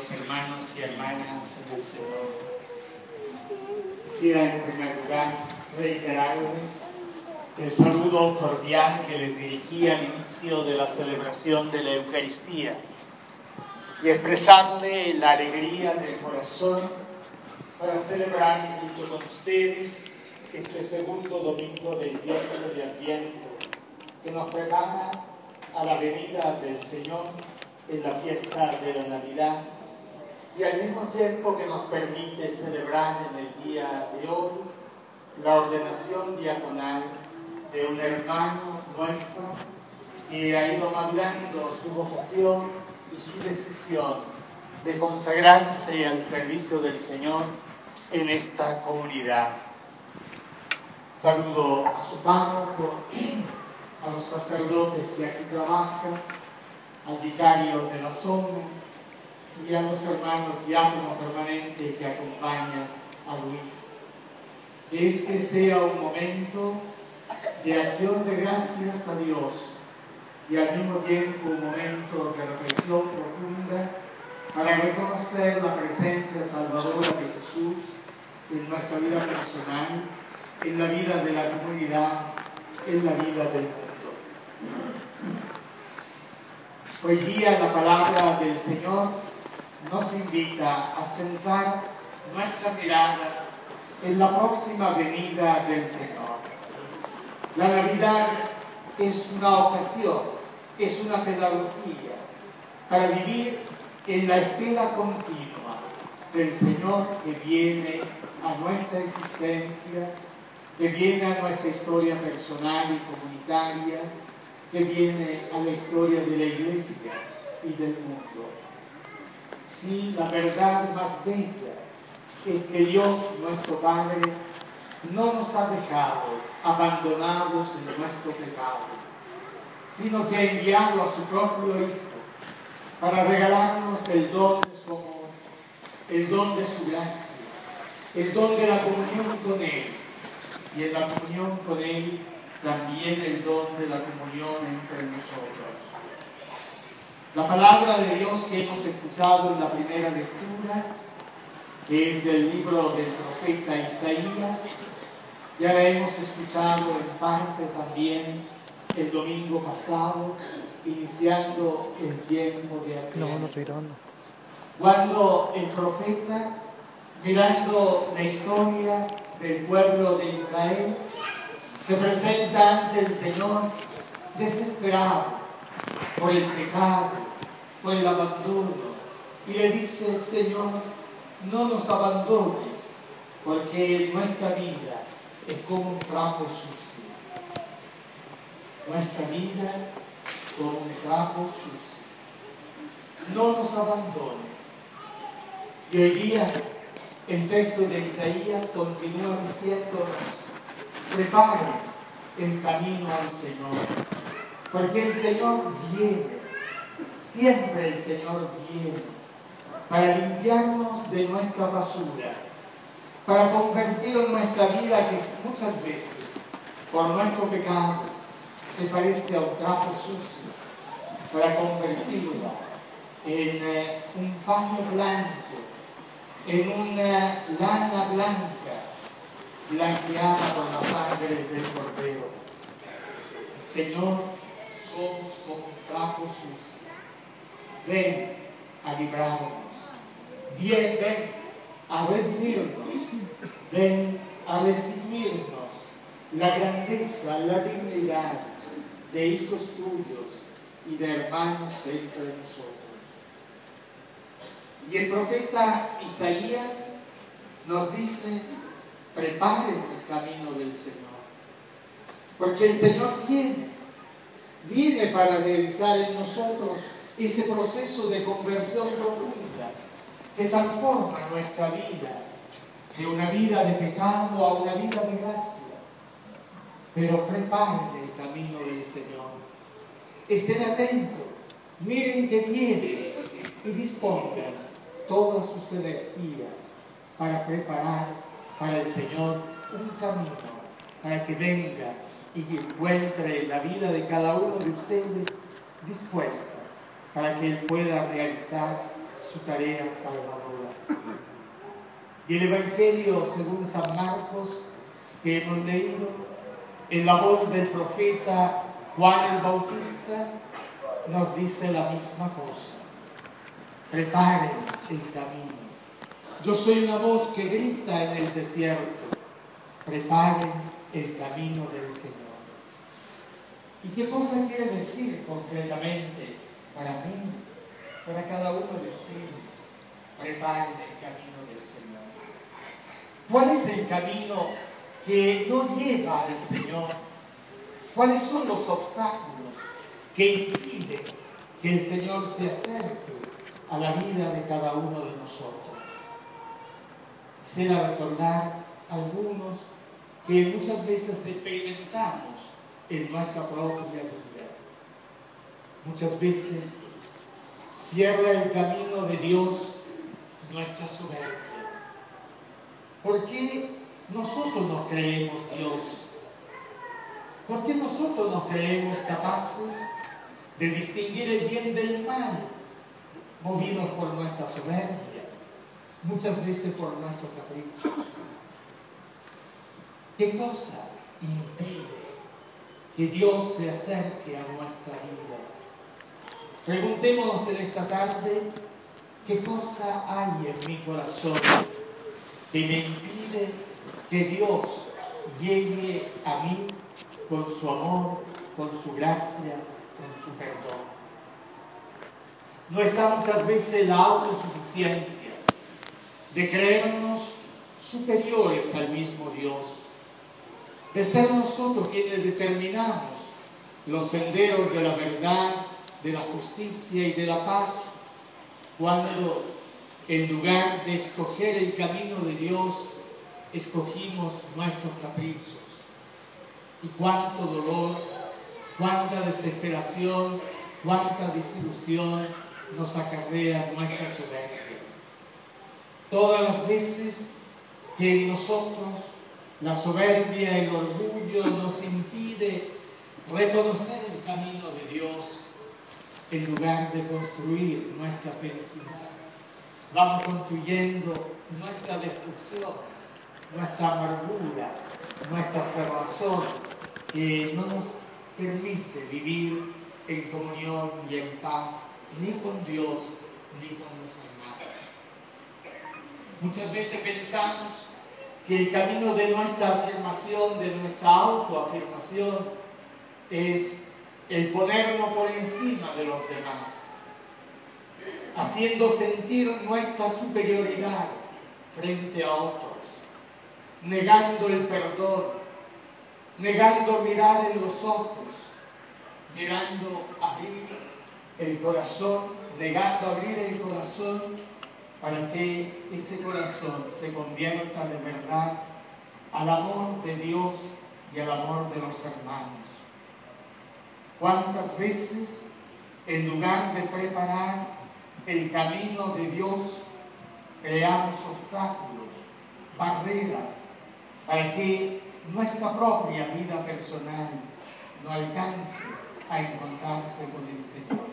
queridos hermanos y hermanas en el Señor, quisiera en primer lugar reiterarles el saludo cordial que les dirigí al inicio de la celebración de la Eucaristía y expresarle la alegría del corazón para celebrar junto con ustedes este segundo domingo del tiempo de Adviento que nos prepara a la venida del Señor en la fiesta de la Navidad y al mismo tiempo que nos permite celebrar en el día de hoy la ordenación diaconal de un hermano nuestro que ha ido madurando su vocación y su decisión de consagrarse al servicio del Señor en esta comunidad. Saludo a su párroco, a los sacerdotes que aquí trabajan, al vicario de la zona y a los hermanos diáconos permanentes que acompañan a Luis. Que este sea un momento de acción de gracias a Dios y al mismo tiempo un momento de reflexión profunda para reconocer la presencia salvadora de Jesús en nuestra vida personal, en la vida de la comunidad, en la vida del mundo. Hoy día la palabra del Señor nos invita a centrar nuestra mirada en la próxima venida del Señor. La Navidad es una ocasión, es una pedagogía para vivir en la espera continua del Señor que viene a nuestra existencia, que viene a nuestra historia personal y comunitaria, que viene a la historia de la Iglesia y del mundo. Sí, la verdad más bella es que Dios, nuestro Padre, no nos ha dejado abandonados en nuestro pecado, sino que ha enviado a su propio Hijo para regalarnos el don de su amor, el don de su gracia, el don de la comunión con Él, y en la comunión con Él también el don de la comunión entre nosotros. La palabra de Dios que hemos escuchado en la primera lectura, que es del libro del profeta Isaías, ya la hemos escuchado en parte también el domingo pasado, iniciando el tiempo de Adviento. Cuando el profeta, mirando la historia del pueblo de Israel, se presenta ante el Señor desesperado por el pecado, por el abandono, y le dice: Señor, no nos abandones, porque nuestra vida es como un trapo sucio. Nuestra vida es como un trapo sucio. No nos abandones. Y hoy día el texto de Isaías continúa diciéndonos: preparen el camino al Señor, porque el Señor viene, siempre el Señor viene, para limpiarnos de nuestra basura, para convertir nuestra vida, que muchas veces, por nuestro pecado, se parece a un trapo sucio, para convertirla en un paño blanco, en una lana blanca, blanqueada por la sangre del Cordero. Señor, somos como un trapo sucio. Ven a librarnos. Ven a redimirnos. Ven a restituirnos la grandeza, la dignidad de hijos tuyos y de hermanos entre nosotros. Y el profeta Isaías nos dice: preparen el camino del Señor, porque el Señor viene para realizar en nosotros ese proceso de conversión profunda que transforma nuestra vida de una vida de pecado a una vida de gracia. Pero preparen el camino del Señor, estén atentos, miren que viene y dispongan todas sus energías para preparar para el Señor un camino, para que venga y encuentre la vida de cada uno de ustedes dispuesta, para que Él pueda realizar su tarea salvadora. Y el Evangelio según San Marcos, que hemos leído, en la voz del profeta Juan el Bautista, nos dice la misma cosa. Preparen el camino. Yo soy una voz que grita en el desierto. Preparen el camino del Señor. ¿Y qué cosa quiere decir concretamente para mí, para cada uno de ustedes? Preparen el camino del Señor. ¿Cuál es el camino que no lleva al Señor? ¿Cuáles son los obstáculos que impiden que el Señor se acerque a la vida de cada uno de nosotros? Quisiera recordar algunos que muchas veces experimentamos en nuestra propia vida. Muchas veces cierra el camino de Dios nuestra soberbia. ¿Por qué nosotros nos creemos Dios? ¿Por qué nosotros nos creemos capaces de distinguir el bien del mal, movidos por nuestra soberbia, muchas veces por nuestros caprichos? ¿Qué cosa impide que Dios se acerque a nuestra vida? Preguntémonos en esta tarde, ¿qué cosa hay en mi corazón que me impide que Dios llegue a mí con su amor, con su gracia, con su perdón? No está muchas veces la autosuficiencia de creernos superiores al mismo Dios, de ser nosotros quienes determinamos los senderos de la verdad, de la justicia y de la paz, cuando en lugar de escoger el camino de Dios, escogimos nuestros caprichos. Y cuánto dolor, cuánta desesperación, cuánta desilusión nos acarrea nuestra soberbia. Todas las veces que en nosotros la soberbia, el orgullo nos impide reconocer el camino de Dios, en lugar de construir nuestra felicidad, vamos construyendo nuestra destrucción, nuestra amargura, nuestra cerrazón, que no nos permite vivir en comunión y en paz, ni con Dios, ni con los hermanos. Muchas veces pensamos que el camino de nuestra afirmación, de nuestra autoafirmación, es el ponernos por encima de los demás, haciendo sentir nuestra superioridad frente a otros, negando el perdón, negando mirar en los ojos, negando abrir el corazón, negando abrir el corazón para que ese corazón se convierta de verdad al amor de Dios y al amor de los hermanos. ¿Cuántas veces, en lugar de preparar el camino de Dios, creamos obstáculos, barreras, para que nuestra propia vida personal no alcance a encontrarse con el Señor?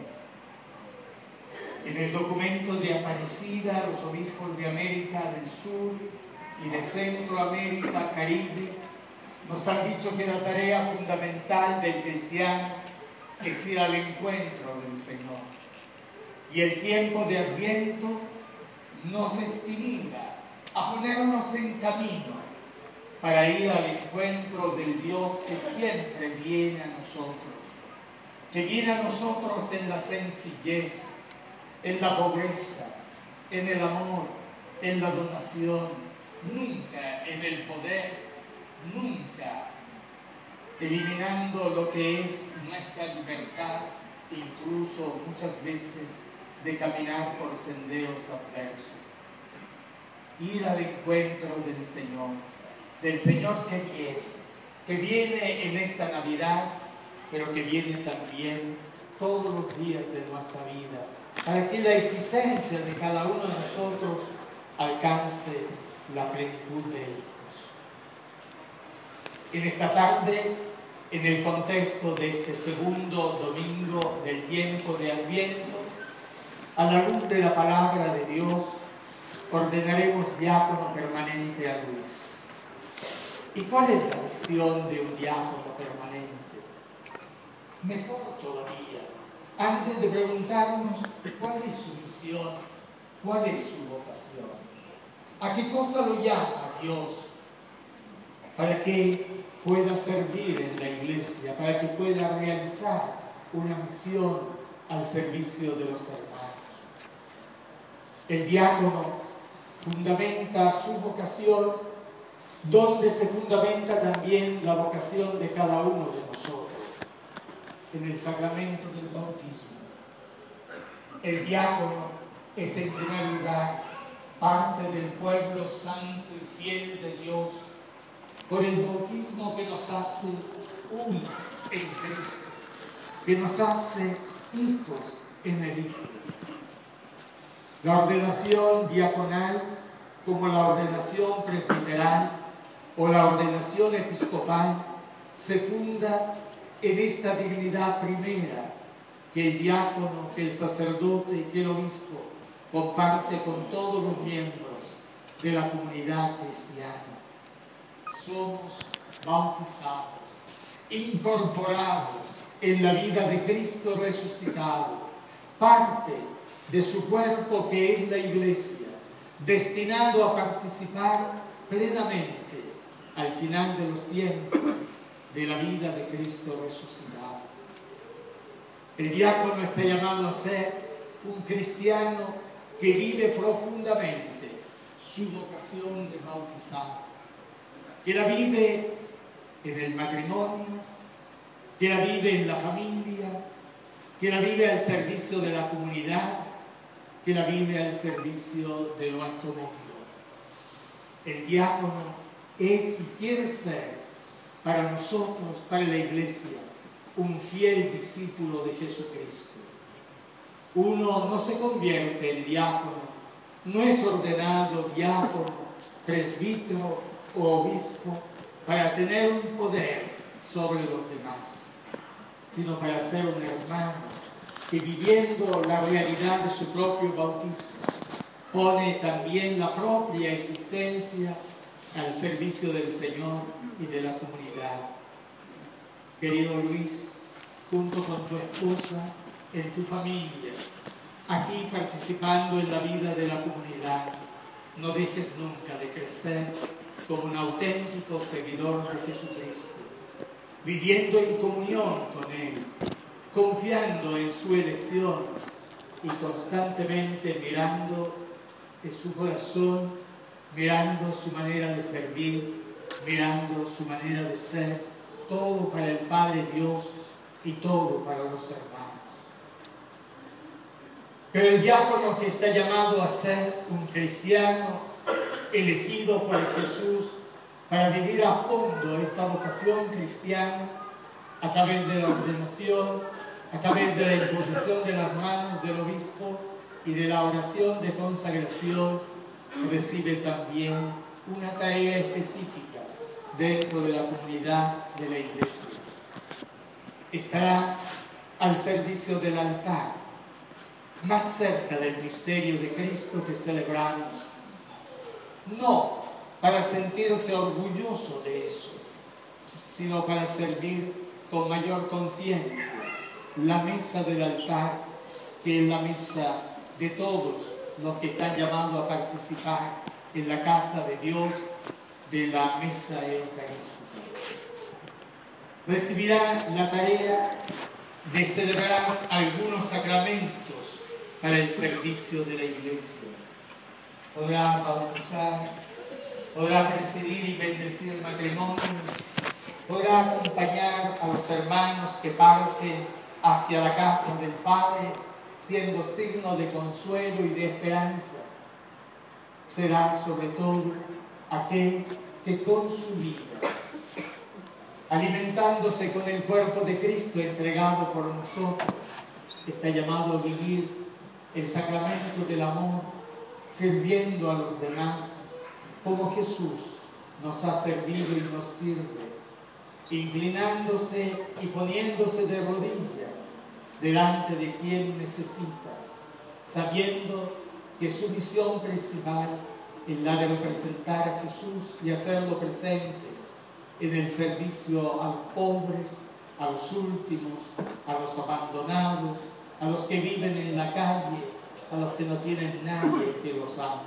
En el documento de Aparecida, los obispos de América del Sur y de Centroamérica, Caribe, nos han dicho que la tarea fundamental del cristiano es ir al encuentro del Señor. Y el tiempo de Adviento nos estimula a ponernos en camino para ir al encuentro del Dios que siempre viene a nosotros, que viene a nosotros en la sencillez, en la pobreza, en el amor, en la donación, nunca en el poder, nunca eliminando lo que es nuestra libertad, incluso muchas veces de caminar por senderos adversos. Ir al encuentro del Señor que viene en esta Navidad, pero que viene también todos los días de nuestra vida, para que la existencia de cada uno de nosotros alcance la plenitud de ellos. En esta tarde, en el contexto de este segundo domingo del tiempo de Adviento, a la luz de la palabra de Dios, ordenaremos diácono permanente a Luis. ¿Y cuál es la misión de un diácono permanente? Mejor todavía, antes de preguntarnos cuál es su misión, cuál es su vocación, a qué cosa lo llama Dios, para que pueda servir en la iglesia, para que pueda realizar una misión al servicio de los hermanos. El diácono fundamenta su vocación donde se fundamenta también la vocación de cada uno de nosotros, en el sacramento del bautismo. El diácono es en primer lugar parte del pueblo santo y fiel de Dios por el bautismo que nos hace uno en Cristo, que nos hace hijos en el Hijo. La ordenación diaconal, como la ordenación presbiteral o la ordenación episcopal, se funda en esta dignidad primera que el diácono, que el sacerdote y que el obispo comparte con todos los miembros de la comunidad cristiana. Somos bautizados, incorporados en la vida de Cristo resucitado, parte de su cuerpo que es la Iglesia, destinado a participar plenamente al final de los tiempos de la vida de Cristo resucitado. El diácono está llamado a ser un cristiano que vive profundamente su vocación de bautizado, que la vive en el matrimonio, que la vive en la familia, que la vive al servicio de la comunidad, que la vive al servicio de nuestro mundo. El diácono es y quiere ser para nosotros, para la Iglesia, un fiel discípulo de Jesucristo. Uno no se convierte en diácono, no es ordenado diácono, presbítero o obispo para tener un poder sobre los demás, sino para ser un hermano que, viviendo la realidad de su propio bautismo, pone también la propia existencia al servicio del Señor y de la comunidad. Querido Luis, junto con tu esposa, en tu familia, aquí participando en la vida de la comunidad, no dejes nunca de crecer como un auténtico seguidor de Jesucristo, viviendo en comunión con Él, confiando en su elección y constantemente mirando en su corazón, mirando su manera de servir, mirando su manera de ser, todo para el Padre Dios y todo para los hermanos. Pero el diácono que está llamado a ser un cristiano elegido por Jesús para vivir a fondo esta vocación cristiana a través de la ordenación, a través de la imposición de las manos del obispo y de la oración de consagración, recibe también una tarea específica dentro de la comunidad de la Iglesia. Estará al servicio del altar, más cerca del misterio de Cristo que celebramos, no para sentirse orgulloso de eso, sino para servir con mayor conciencia la mesa del altar, que es la mesa de todos los que están llamados a participar en la casa de Dios, de la mesa eucarística. Recibirá la tarea de celebrar algunos sacramentos para el servicio de la Iglesia. Podrá bautizar, podrá presidir y bendecir matrimonios, podrá acompañar a los hermanos que parten hacia la casa del Padre, siendo signo de consuelo y de esperanza. Será sobre todo aquel que con su vida, alimentándose con el cuerpo de Cristo entregado por nosotros, está llamado a vivir el sacramento del amor, sirviendo a los demás como Jesús nos ha servido y nos sirve, inclinándose y poniéndose de rodillas delante de quien necesita, sabiendo que su misión principal es la de representar a Jesús y hacerlo presente en el servicio a los pobres, a los últimos, a los abandonados, a los que viven en la calle, a los que no tienen nadie que los ame.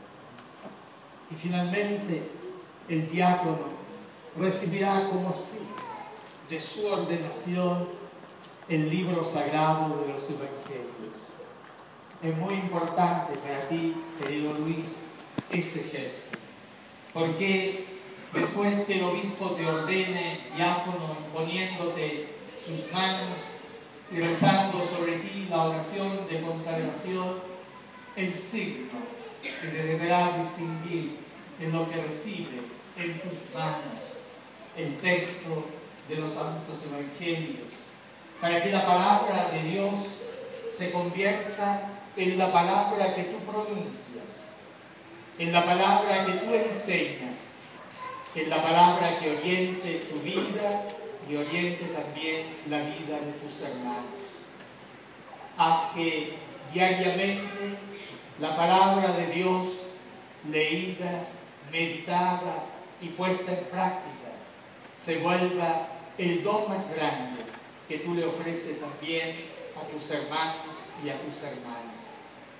Y finalmente, el diácono recibirá como signo de su ordenación el libro sagrado de los Evangelios. Es muy importante para ti, querido Luis, ese gesto, porque después que el obispo te ordene diácono, imponiéndote sus manos y rezando sobre ti la oración de consagración, el signo que te deberá distinguir en lo que recibe en tus manos el texto de los santos evangelios, para que la palabra de Dios se convierta en la palabra que tú pronuncias, en la palabra que tú enseñas, en la palabra que oriente tu vida y oriente también la vida de tus hermanos. Haz que diariamente la palabra de Dios, leída, meditada y puesta en práctica, se vuelva el don más grande que tú le ofreces también a tus hermanos y a tus hermanas.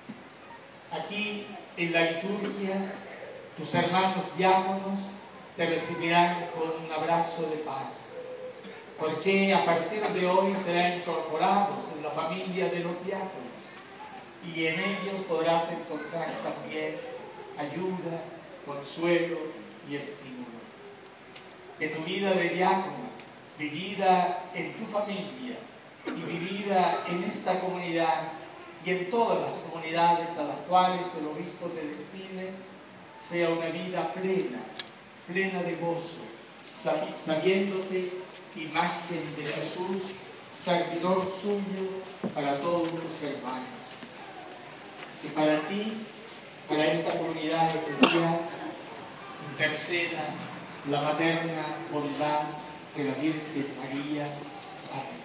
Aquí en la liturgia, tus hermanos diáconos te recibirán con un abrazo de paz, porque a partir de hoy serán incorporados en la familia de los diáconos y en ellos podrás encontrar también ayuda, consuelo y estímulo. Que tu vida de diácono, vivida en tu familia y vivida en esta comunidad y en todas las comunidades a las cuales el obispo te destine, sea una vida plena, plena de gozo, sabiéndote imagen de Jesús, servidor suyo para todos tus hermanos. Que para ti, para esta comunidad eclesial, interceda la materna bondad de la Virgen María. Amén.